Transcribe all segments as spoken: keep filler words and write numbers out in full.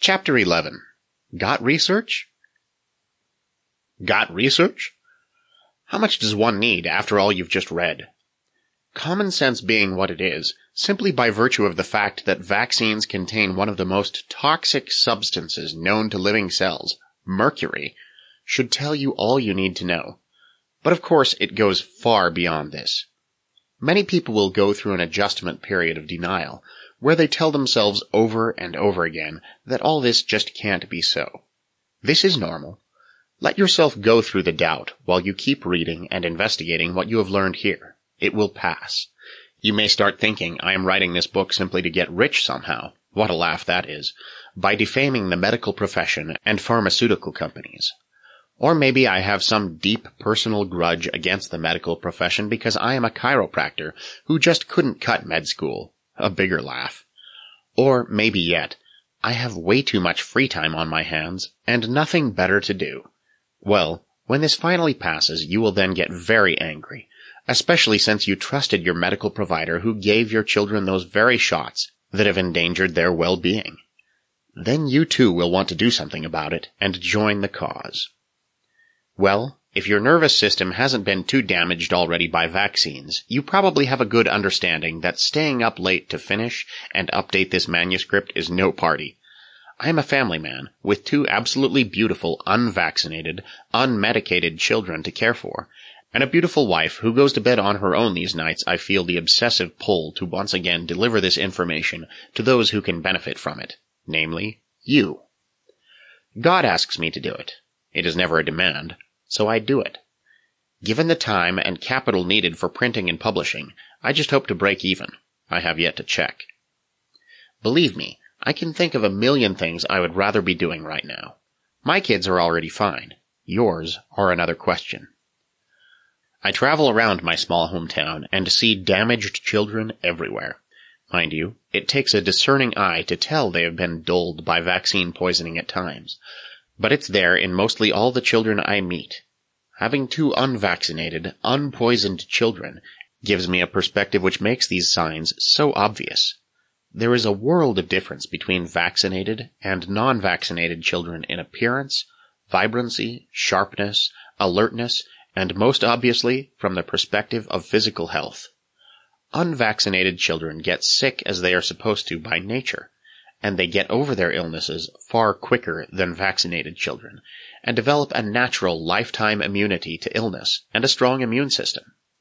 Chapter eleven. Got research? Got research? How much does one need after all you've just read? Common sense being what it is, simply by virtue of the fact that vaccines contain one of the most toxic substances known to living cells, mercury, should tell you all you need to know. But of course it goes far beyond this. Many people will go through an adjustment period of denial, where they tell themselves over and over again that all this just can't be so. This is normal. Let yourself go through the doubt while you keep reading and investigating what you have learned here. It will pass. You may start thinking, I am writing this book simply to get rich somehow. What a laugh that is. By defaming the medical profession and pharmaceutical companies. Or maybe I have some deep personal grudge against the medical profession because I am a chiropractor who just couldn't cut med school. A bigger laugh. Or maybe yet, I have way too much free time on my hands and nothing better to do. Well, when this finally passes, you will then get very angry, especially since you trusted your medical provider who gave your children those very shots that have endangered their well-being. Then you too will want to do something about it and join the cause. Well, if your nervous system hasn't been too damaged already by vaccines, you probably have a good understanding that staying up late to finish and update this manuscript is no party. I am a family man with two absolutely beautiful, unvaccinated, unmedicated children to care for, and a beautiful wife who goes to bed on her own these nights. I feel the obsessive pull to once again deliver this information to those who can benefit from it, namely, you. God asks me to do it. It is never a demand. So I do it. Given the time and capital needed for printing and publishing, I just hope to break even. I have yet to check. Believe me, I can think of a million things I would rather be doing right now. My kids are already fine. Yours are another question. I travel around my small hometown and see damaged children everywhere. Mind you, it takes a discerning eye to tell they have been dulled by vaccine poisoning at times. But it's there in mostly all the children I meet. Having two unvaccinated, unpoisoned children gives me a perspective which makes these signs so obvious. There is a world of difference between vaccinated and non-vaccinated children in appearance, vibrancy, sharpness, alertness, and most obviously from the perspective of physical health. Unvaccinated children get sick as they are supposed to by nature, and they get over their illnesses far quicker than vaccinated children, and develop a natural lifetime immunity to illness and a strong immune system.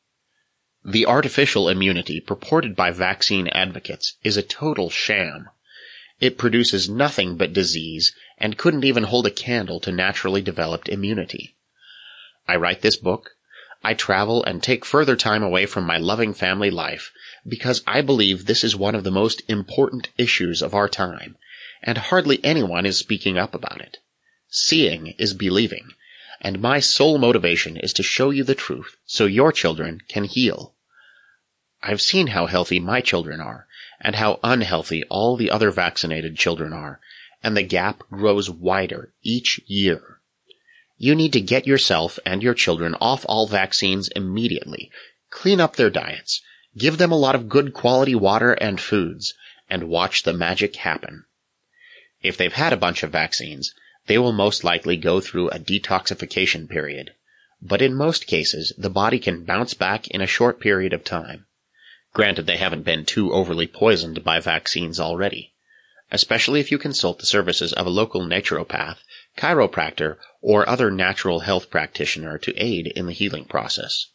The artificial immunity purported by vaccine advocates is a total sham. It produces nothing but disease and couldn't even hold a candle to naturally developed immunity. I write this book, I travel and take further time away from my loving family life because I believe this is one of the most important issues of our time, and hardly anyone is speaking up about it. Seeing is believing, and my sole motivation is to show you the truth so your children can heal. I've seen how healthy my children are, and how unhealthy all the other vaccinated children are, and the gap grows wider each year. You need to get yourself and your children off all vaccines immediately, clean up their diets, give them a lot of good quality water and foods, and watch the magic happen. If they've had a bunch of vaccines, they will most likely go through a detoxification period, but in most cases the body can bounce back in a short period of time. Granted, they haven't been too overly poisoned by vaccines already, especially if you consult the services of a local naturopath, chiropractor, or other natural health practitioner to aid in the healing process.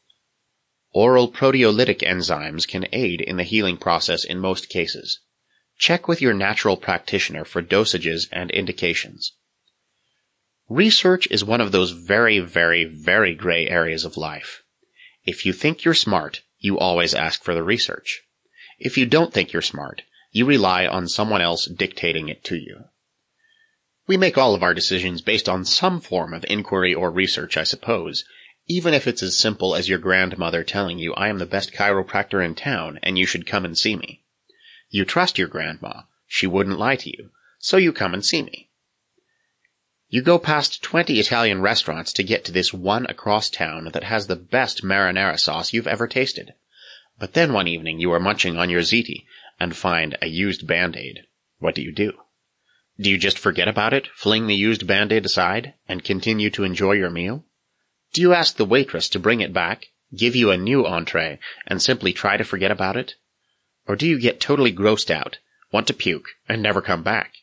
Oral proteolytic enzymes can aid in the healing process in most cases. Check with your natural practitioner for dosages and indications. Research is one of those very, very, very gray areas of life. If you think you're smart, you always ask for the research. If you don't think you're smart, you rely on someone else dictating it to you. We make all of our decisions based on some form of inquiry or research, I suppose, even if it's as simple as your grandmother telling you I am the best chiropractor in town and you should come and see me. You trust your grandma. She wouldn't lie to you, so you come and see me. You go past twenty Italian restaurants to get to this one across town that has the best marinara sauce you've ever tasted. But then one evening you are munching on your ziti and find a used Band-Aid. What do you do? Do you just forget about it, fling the used Band-Aid aside, and continue to enjoy your meal? Do you ask the waitress to bring it back, give you a new entree, and simply try to forget about it? Or do you get totally grossed out, want to puke, and never come back?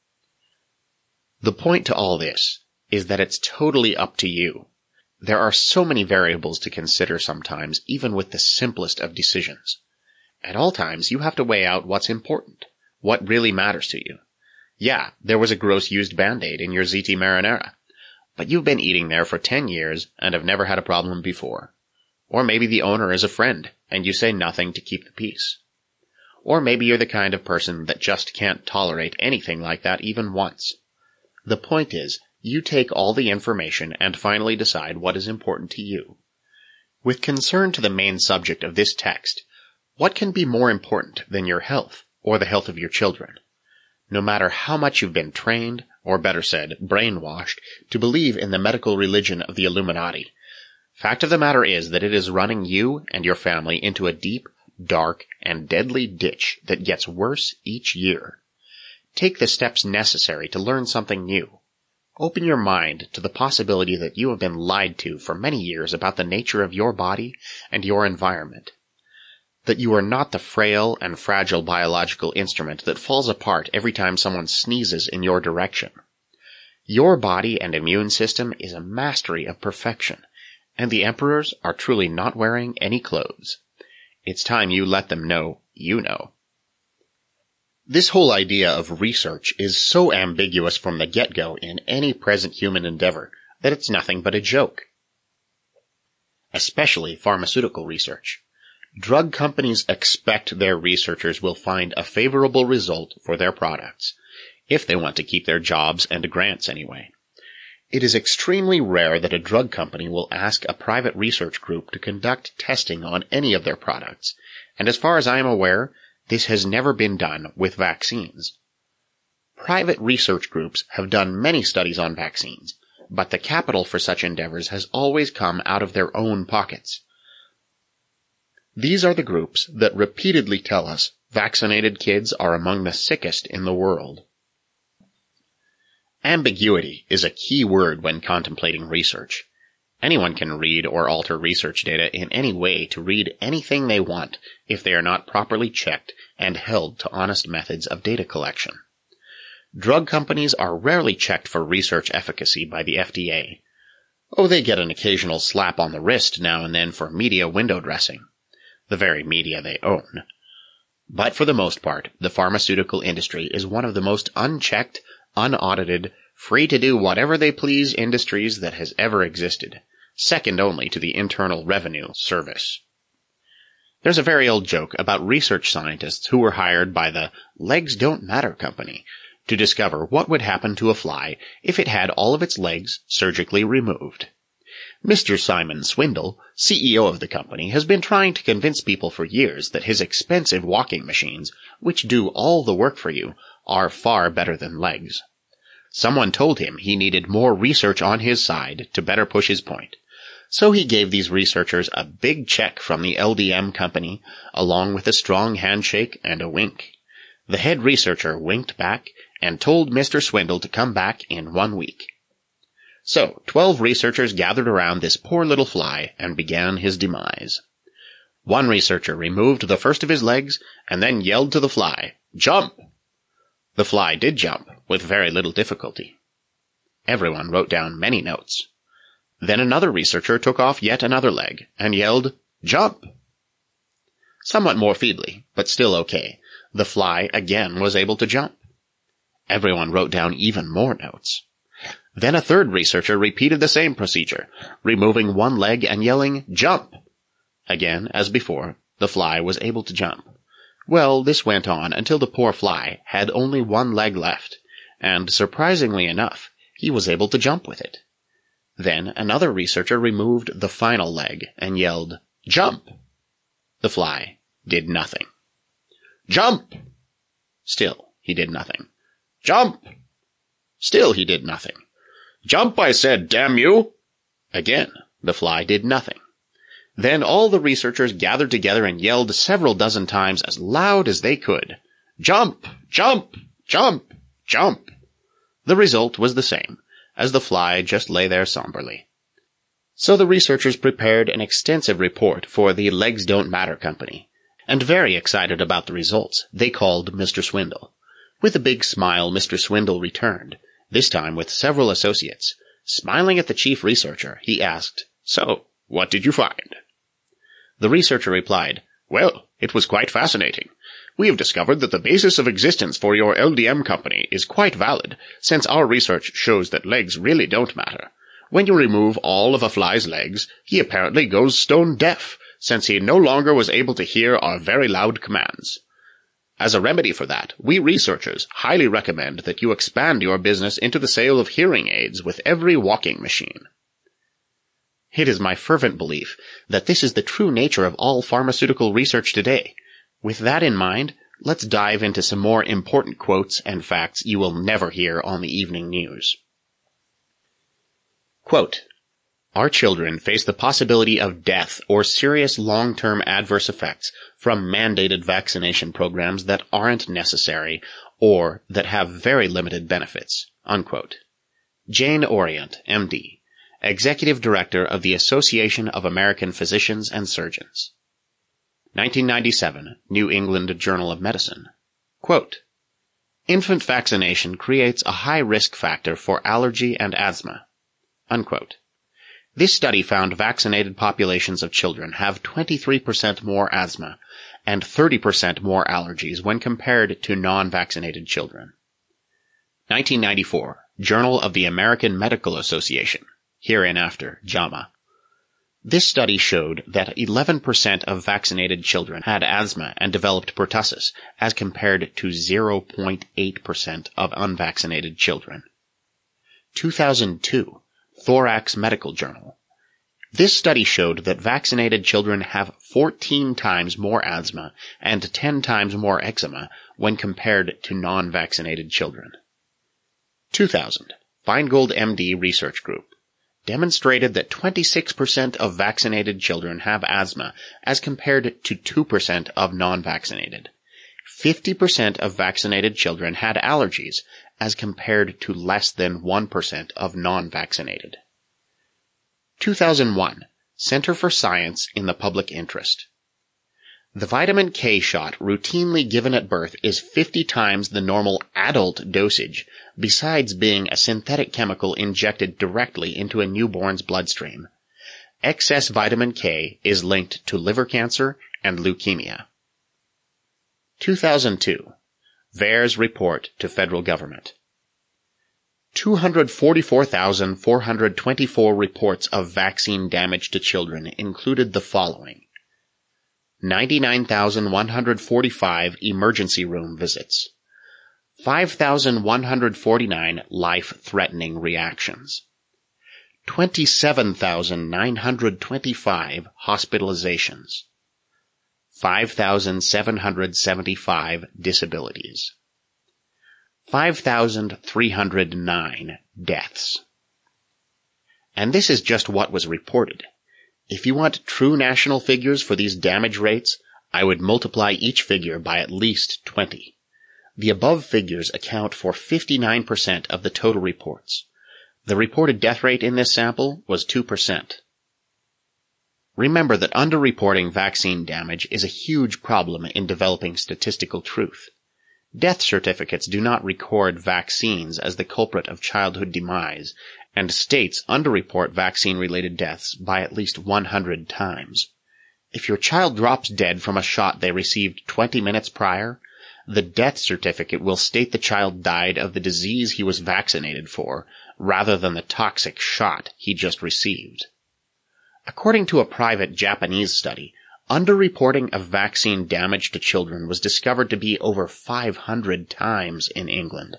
The point to all this is that it's totally up to you. There are so many variables to consider sometimes, even with the simplest of decisions. At all times, you have to weigh out what's important, what really matters to you. Yeah, there was a gross used Band-Aid in your Z T Marinara, but you've been eating there for ten years and have never had a problem before. Or maybe the owner is a friend, and you say nothing to keep the peace. Or maybe you're the kind of person that just can't tolerate anything like that even once. The point is, you take all the information and finally decide what is important to you. With concern to the main subject of this text, what can be more important than your health or the health of your children? No matter how much you've been trained, or better said, brainwashed, to believe in the medical religion of the Illuminati, fact of the matter is that it is running you and your family into a deep, dark, and deadly ditch that gets worse each year. Take the steps necessary to learn something new. Open your mind to the possibility that you have been lied to for many years about the nature of your body and your environment. That you are not the frail and fragile biological instrument that falls apart every time someone sneezes in your direction. Your body and immune system is a mastery of perfection, and the emperors are truly not wearing any clothes. It's time you let them know you know. This whole idea of research is so ambiguous from the get-go in any present human endeavor that it's nothing but a joke. Especially pharmaceutical research. Drug companies expect their researchers will find a favorable result for their products, if they want to keep their jobs and grants anyway. It is extremely rare that a drug company will ask a private research group to conduct testing on any of their products, and as far as I am aware, this has never been done with vaccines. Private research groups have done many studies on vaccines, but the capital for such endeavors has always come out of their own pockets. These are the groups that repeatedly tell us vaccinated kids are among the sickest in the world. Ambiguity is a key word when contemplating research. Anyone can read or alter research data in any way to read anything they want if they are not properly checked and held to honest methods of data collection. Drug companies are rarely checked for research efficacy by the F D A. Oh, they get an occasional slap on the wrist now and then for media window dressing, the very media they own. But for the most part, the pharmaceutical industry is one of the most unchecked, unaudited, free-to-do-whatever-they-please industries that has ever existed, second only to the Internal Revenue Service. There's a very old joke about research scientists who were hired by the Legs Don't Matter company to discover what would happen to a fly if it had all of its legs surgically removed. Mister Simon Swindle, C E O of the company, has been trying to convince people for years that his expensive walking machines, which do all the work for you, are far better than legs. Someone told him he needed more research on his side to better push his point. So he gave these researchers a big check from the L D M company, along with a strong handshake and a wink. The head researcher winked back and told Mister Swindle to come back in one week. So, twelve researchers gathered around this poor little fly and began his demise. One researcher removed the first of his legs and then yelled to the fly, "Jump!" The fly did jump, with very little difficulty. Everyone wrote down many notes. Then another researcher took off yet another leg and yelled, "Jump!" Somewhat more feebly, but still okay, the fly again was able to jump. Everyone wrote down even more notes. Then a third researcher repeated the same procedure, removing one leg and yelling, "Jump!" Again, as before, the fly was able to jump. Well, this went on until the poor fly had only one leg left, and, surprisingly enough, he was able to jump with it. Then another researcher removed the final leg and yelled, "Jump!" The fly did nothing. "Jump!" Still, he did nothing. "Jump!" Still, he did nothing. "Jump, I said, damn you!" Again, the fly did nothing. Then all the researchers gathered together and yelled several dozen times as loud as they could, "Jump! Jump! Jump! Jump!" The result was the same, as the fly just lay there somberly. So the researchers prepared an extensive report for the Legs Don't Matter company, and very excited about the results, they called Mister Swindle. With a big smile, Mister Swindle returned, this time with several associates. Smiling at the chief researcher, he asked, "So, what did you find?" The researcher replied, "Well, it was quite fascinating. We have discovered that the basis of existence for your L D M company is quite valid, since our research shows that legs really don't matter. When you remove all of a fly's legs, he apparently goes stone deaf, since he no longer was able to hear our very loud commands. As a remedy for that, we researchers highly recommend that you expand your business into the sale of hearing aids with every walking machine." It is my fervent belief that this is the true nature of all pharmaceutical research today. With that in mind, let's dive into some more important quotes and facts you will never hear on the evening news. Quote, "Our children face the possibility of death or serious long-term adverse effects from mandated vaccination programs that aren't necessary or that have very limited benefits." Unquote. Jane Orient, M D, Executive Director of the Association of American Physicians and Surgeons. nineteen ninety-seven, New England Journal of Medicine. Quote, "Infant vaccination creates a high risk factor for allergy and asthma." Unquote. This study found vaccinated populations of children have twenty-three percent more asthma and thirty percent more allergies when compared to non-vaccinated children. nineteen ninety-four, Journal of the American Medical Association, hereinafter JAMA. This study showed that eleven percent of vaccinated children had asthma and developed pertussis, as compared to zero point eight percent of unvaccinated children. two thousand two, Thorax Medical Journal. This study showed that vaccinated children have fourteen times more asthma and ten times more eczema when compared to non-vaccinated children. two thousand, Feingold M D Research Group demonstrated that twenty-six percent of vaccinated children have asthma as compared to two percent of non-vaccinated. fifty percent of vaccinated children had allergies as compared to less than one percent of non-vaccinated. two thousand one, Center for Science in the Public Interest. The vitamin K shot routinely given at birth is fifty times the normal adult dosage, besides being a synthetic chemical injected directly into a newborn's bloodstream. Excess vitamin K is linked to liver cancer and leukemia. two thousand two, V A E R's report to federal government. two hundred forty-four thousand four hundred twenty-four reports of vaccine damage to children included the following: ninety-nine thousand one hundred forty-five emergency room visits, five thousand one hundred forty-nine life-threatening reactions, twenty-seven thousand nine hundred twenty-five hospitalizations, five thousand seven hundred seventy-five disabilities, five thousand three hundred nine deaths. And this is just what was reported. If you want true national figures for these damage rates, I would multiply each figure by at least twenty. The above figures account for fifty-nine percent of the total reports. The reported death rate in this sample was two percent. Remember that underreporting vaccine damage is a huge problem in developing statistical truth. Death certificates do not record vaccines as the culprit of childhood demise, and states underreport vaccine-related deaths by at least one hundred times. If your child drops dead from a shot they received twenty minutes prior, the death certificate will state the child died of the disease he was vaccinated for, rather than the toxic shot he just received. According to a private Japanese study, underreporting of vaccine damage to children was discovered to be over five hundred times in England.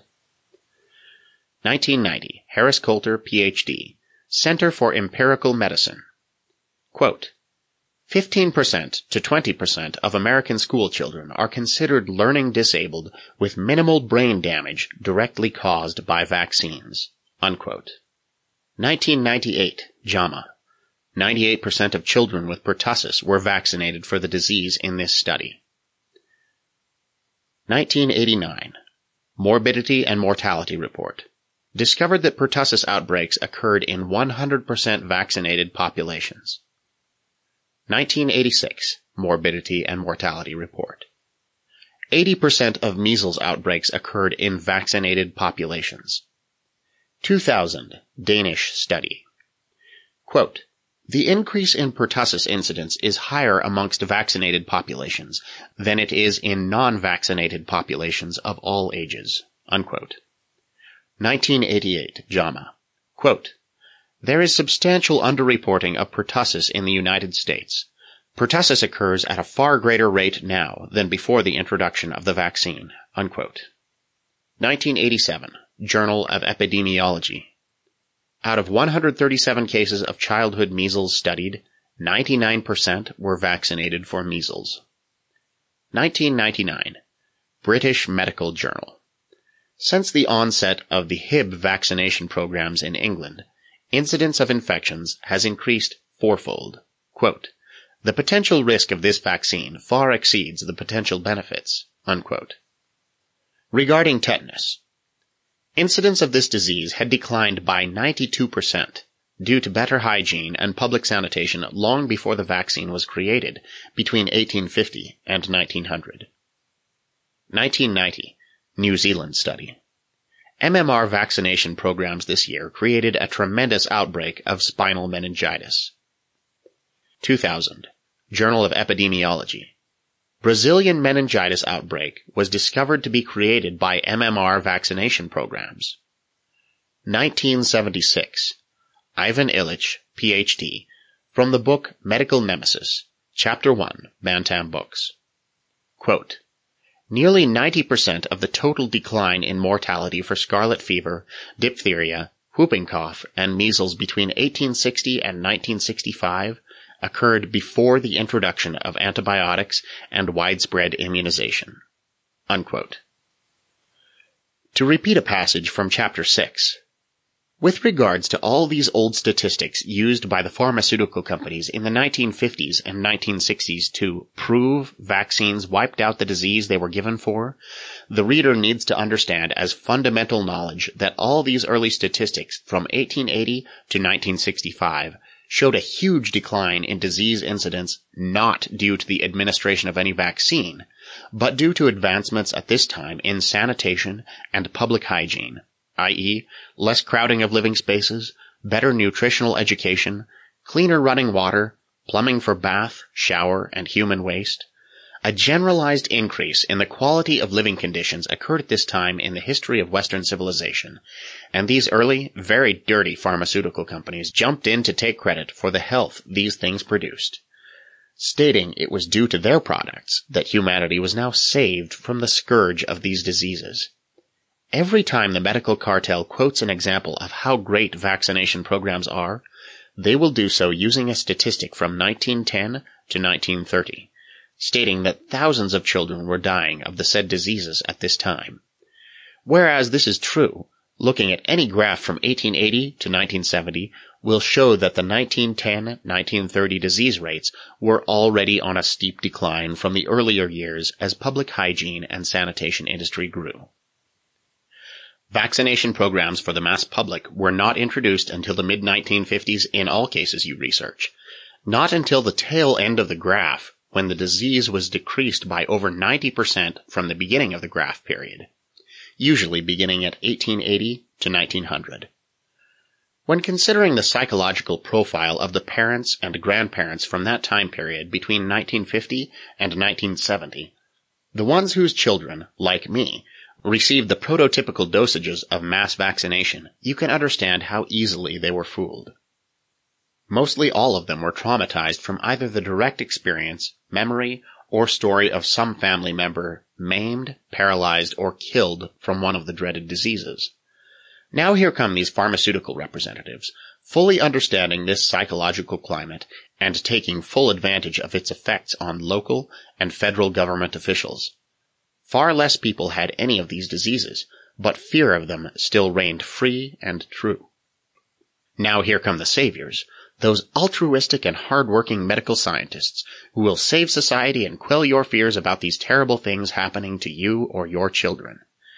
nineteen ninety, Harris Coulter, P H D, Center for Empirical Medicine. Quote, fifteen percent to twenty percent of American school children are considered learning disabled with minimal brain damage directly caused by vaccines. Unquote. nineteen ninety-eight, JAMA. ninety-eight percent of children with pertussis were vaccinated for the disease in this study. nineteen eighty-nine, Morbidity and Mortality Report. discovered that pertussis outbreaks occurred in one hundred percent vaccinated populations. nineteen eighty-six Morbidity and Mortality Report. eighty percent of measles outbreaks occurred in vaccinated populations. two thousand Danish study. Quote, the increase in pertussis incidence is higher amongst vaccinated populations than it is in non-vaccinated populations of all ages. Unquote. nineteen eighty-eight JAMA. Quote, there is substantial underreporting of pertussis in the United States. Pertussis occurs at a far greater rate now than before the introduction of the vaccine. Unquote. nineteen eighty-seven Journal of Epidemiology. Out of one hundred thirty-seven cases of childhood measles studied, ninety-nine percent were vaccinated for measles. nineteen ninety-nine British Medical Journal. Since the onset of the H I B vaccination programs in England, incidence of infections has increased fourfold. Quote, the potential risk of this vaccine far exceeds the potential benefits. Unquote. Regarding tetanus, incidence of this disease had declined by ninety-two percent due to better hygiene and public sanitation long before the vaccine was created between eighteen fifty and nineteen hundred. nineteen ninety New Zealand study. M M R vaccination programs this year created a tremendous outbreak of spinal meningitis. two thousand Journal of Epidemiology. Brazilian meningitis outbreak was discovered to be created by M M R vaccination programs. nineteen seventy-six Ivan Illich, P H D, from the book Medical Nemesis, Chapter one, Bantam Books. Quote, nearly ninety percent of the total decline in mortality for scarlet fever, diphtheria, whooping cough, and measles between eighteen sixty and nineteen sixty-five occurred before the introduction of antibiotics and widespread immunization. Unquote. To repeat a passage from Chapter six, with regards to all these old statistics used by the pharmaceutical companies in the nineteen fifties and nineteen sixties to prove vaccines wiped out the disease they were given for, the reader needs to understand as fundamental knowledge that all these early statistics from eighteen eighty to nineteen sixty-five showed a huge decline in disease incidence not due to the administration of any vaccine, but due to advancements at this time in sanitation and public hygiene, that is, less crowding of living spaces, better nutritional education, cleaner running water, plumbing for bath, shower, and human waste. A generalized increase in the quality of living conditions occurred at this time in the history of Western civilization, and these early, very dirty pharmaceutical companies jumped in to take credit for the health these things produced, stating it was due to their products that humanity was now saved from the scourge of these diseases. Every time the medical cartel quotes an example of how great vaccination programs are, they will do so using a statistic from nineteen ten to nineteen thirty. Stating that thousands of children were dying of the said diseases at this time. Whereas this is true, looking at any graph from eighteen eighty to nineteen seventy will show that the nineteen ten to nineteen thirty disease rates were already on a steep decline from the earlier years as public hygiene and sanitation industry grew. Vaccination programs for the mass public were not introduced until the mid nineteen fifties in all cases you research. Not until the tail end of the graph, when the disease was decreased by over ninety percent from the beginning of the graph period, usually beginning at eighteen eighty to nineteen hundred. When considering the psychological profile of the parents and grandparents from that time period between nineteen fifty and nineteen seventy, the ones whose children, like me, received the prototypical dosages of mass vaccination, you can understand how easily they were fooled. Mostly all of them were traumatized from either the direct experience, memory, or story of some family member maimed, paralyzed, or killed from one of the dreaded diseases. Now here come these pharmaceutical representatives, fully understanding this psychological climate and taking full advantage of its effects on local and federal government officials. Far less people had any of these diseases, but fear of them still reigned free and true. Now here come the saviors, those altruistic and hard-working medical scientists who will save society and quell your fears about these terrible things happening to you or your children.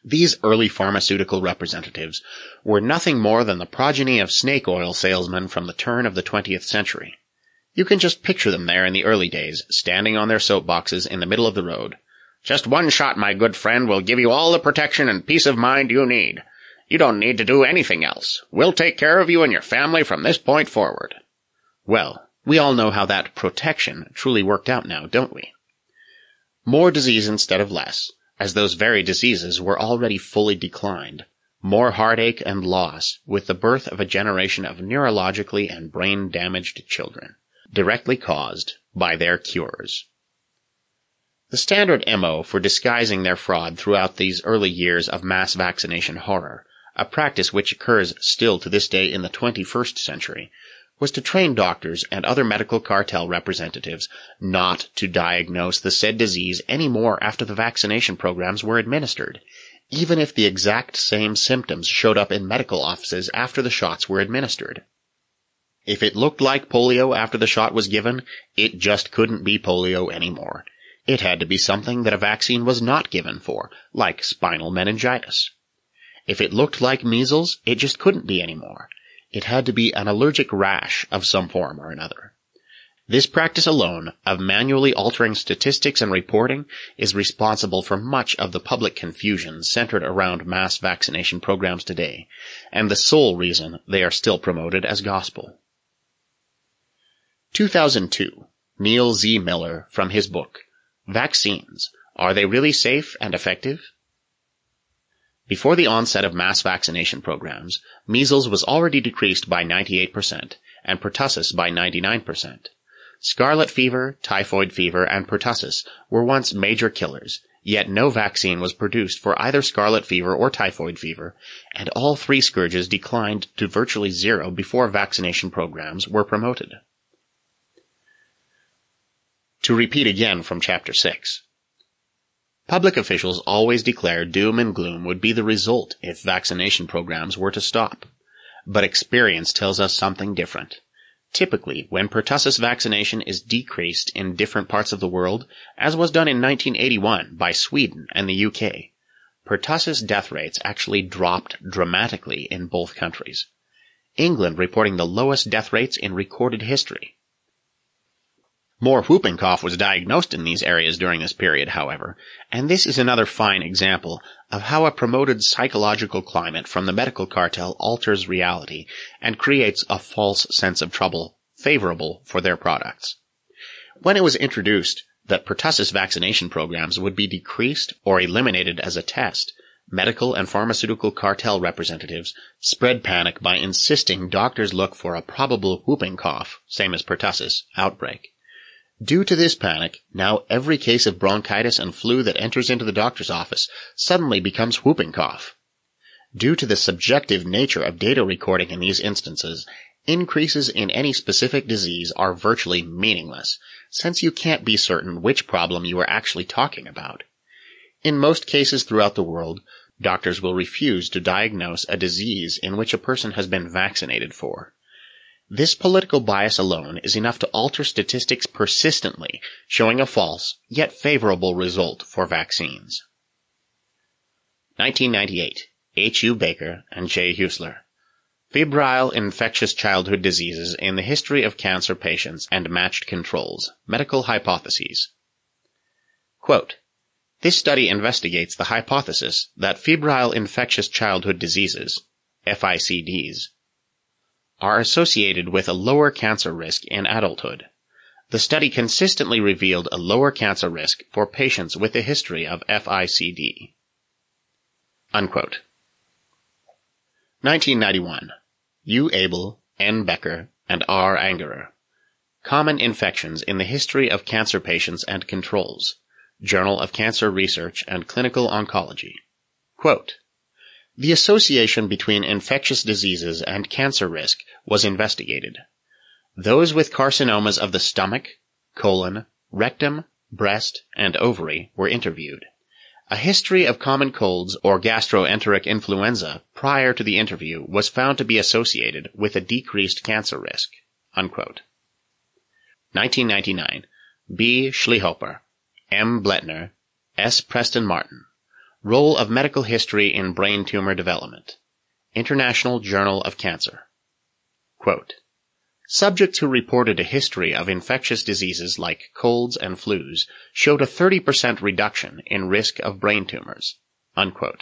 These early pharmaceutical representatives were nothing more than the progeny of snake oil salesmen from the turn of the twentieth century. You can just picture them there in the early days, standing on their soapboxes in the middle of the road. "Just one shot, my good friend, will give you all the protection and peace of mind you need. You don't need to do anything else. We'll take care of you and your family from this point forward." Well, we all know how that protection truly worked out now, don't we? More disease instead of less, as those very diseases were already fully declined. More heartache and loss, with the birth of a generation of neurologically and brain-damaged children, directly caused by their cures. The standard M O for disguising their fraud throughout these early years of mass vaccination horror, a practice which occurs still to this day in the twenty-first century, was to train doctors and other medical cartel representatives not to diagnose the said disease any more after the vaccination programs were administered, even if the exact same symptoms showed up in medical offices after the shots were administered. If it looked like polio after the shot was given, it just couldn't be polio anymore. It had to be something that a vaccine was not given for, like spinal meningitis. If it looked like measles, it just couldn't be anymore. It had to be an allergic rash of some form or another. This practice alone of manually altering statistics and reporting is responsible for much of the public confusion centered around mass vaccination programs today, and the sole reason they are still promoted as gospel. two thousand two, Neil Z. Miller, from his book, Vaccines, Are They Really Safe and Effective? Before the onset of mass vaccination programs, measles was already decreased by ninety-eight percent, and pertussis by ninety-nine percent. Scarlet fever, typhoid fever, and pertussis were once major killers, yet no vaccine was produced for either scarlet fever or typhoid fever, and all three scourges declined to virtually zero before vaccination programs were promoted. To repeat again from Chapter six. Public officials always declared doom and gloom would be the result if vaccination programs were to stop. But experience tells us something different. Typically, when pertussis vaccination is decreased in different parts of the world, as was done in nineteen eighty-one by Sweden and the U K, pertussis death rates actually dropped dramatically in both countries. England reporting the lowest death rates in recorded history. More whooping cough was diagnosed in these areas during this period, however, and this is another fine example of how a promoted psychological climate from the medical cartel alters reality and creates a false sense of trouble favorable for their products. When it was introduced that pertussis vaccination programs would be decreased or eliminated as a test, medical and pharmaceutical cartel representatives spread panic by insisting doctors look for a probable whooping cough, same as pertussis, outbreak. Due to this panic, now every case of bronchitis and flu that enters into the doctor's office suddenly becomes whooping cough. Due to the subjective nature of data recording in these instances, increases in any specific disease are virtually meaningless, since you can't be certain which problem you are actually talking about. In most cases throughout the world, doctors will refuse to diagnose a disease in which a person has been vaccinated for. This political bias alone is enough to alter statistics persistently, showing a false, yet favorable result for vaccines. nineteen ninety-eight. H. U. Baker and J. Husler. Febrile infectious childhood diseases in the history of cancer patients and matched controls. Medical hypotheses. Quote, "This study investigates the hypothesis that febrile infectious childhood diseases, F I C Ds, are associated with a lower cancer risk in adulthood. The study consistently revealed a lower cancer risk for patients with a history of F I C D." Unquote. nineteen ninety-one. U. Abel, N. Becker, and R. Angerer. Common Infections in the History of Cancer Patients and Controls. Journal of Cancer Research and Clinical Oncology. Quote, "The association between infectious diseases and cancer risk was investigated. Those with carcinomas of the stomach, colon, rectum, breast, and ovary were interviewed. A history of common colds or gastroenteric influenza prior to the interview was found to be associated with a decreased cancer risk." Unquote. nineteen ninety-nine. B. Schlehoper, M. Bletner, S. Preston Martin. Role of Medical History in Brain Tumor Development. International Journal of Cancer. Quote, subjects who reported a history of infectious diseases like colds and flus showed a thirty percent reduction in risk of brain tumors. Unquote.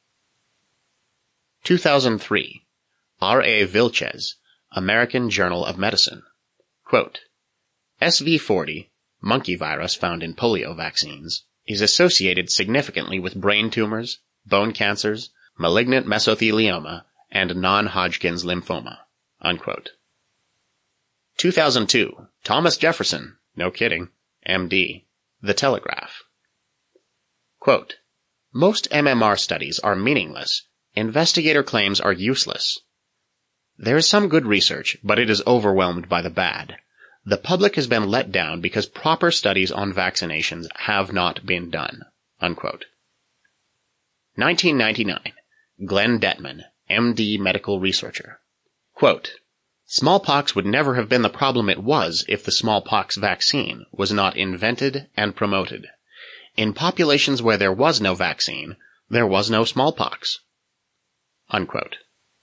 two thousand three. R. A. Vilches, American Journal of Medicine. Quote, S V forty, monkey virus found in polio vaccines, is associated significantly with brain tumors, bone cancers, malignant mesothelioma, and non-Hodgkin's lymphoma. Unquote. two thousand two. Thomas Jefferson, no kidding, M D, The Telegraph. Quote, most M M R studies are meaningless. Investigator claims are useless. There is some good research, but it is overwhelmed by the bad. The public has been let down because proper studies on vaccinations have not been done. Unquote. nineteen ninety-nine. Glenn Detman, M D medical researcher. Quote, smallpox would never have been the problem it was if the smallpox vaccine was not invented and promoted. In populations where there was no vaccine, there was no smallpox. Unquote.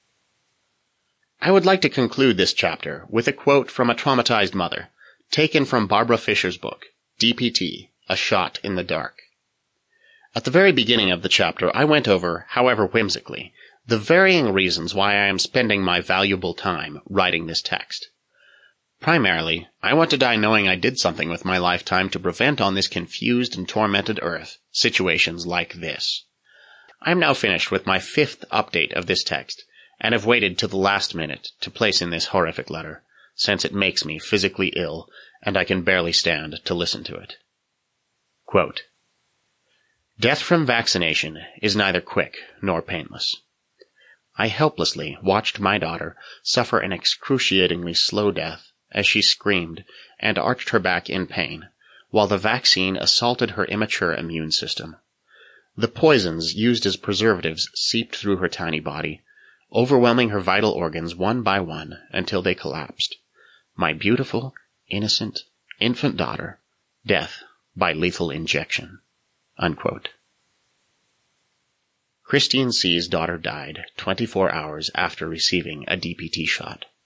I would like to conclude this chapter with a quote from a traumatized mother, taken from Barbara Fisher's book, D P T, A Shot in the Dark. At the very beginning of the chapter, I went over, however whimsically, the varying reasons why I am spending my valuable time writing this text. Primarily, I want to die knowing I did something with my lifetime to prevent on this confused and tormented earth situations like this. I am now finished with my fifth update of this text, and have waited till the last minute to place in this horrific letter, since it makes me physically ill, and I can barely stand to listen to it. Quote, death from vaccination is neither quick nor painless. I helplessly watched my daughter suffer an excruciatingly slow death as she screamed and arched her back in pain, while the vaccine assaulted her immature immune system. The poisons used as preservatives seeped through her tiny body, overwhelming her vital organs one by one until they collapsed. My beautiful, innocent, infant daughter, death by lethal injection. Unquote. Christine C.'s daughter died twenty-four hours after receiving a D P T shot.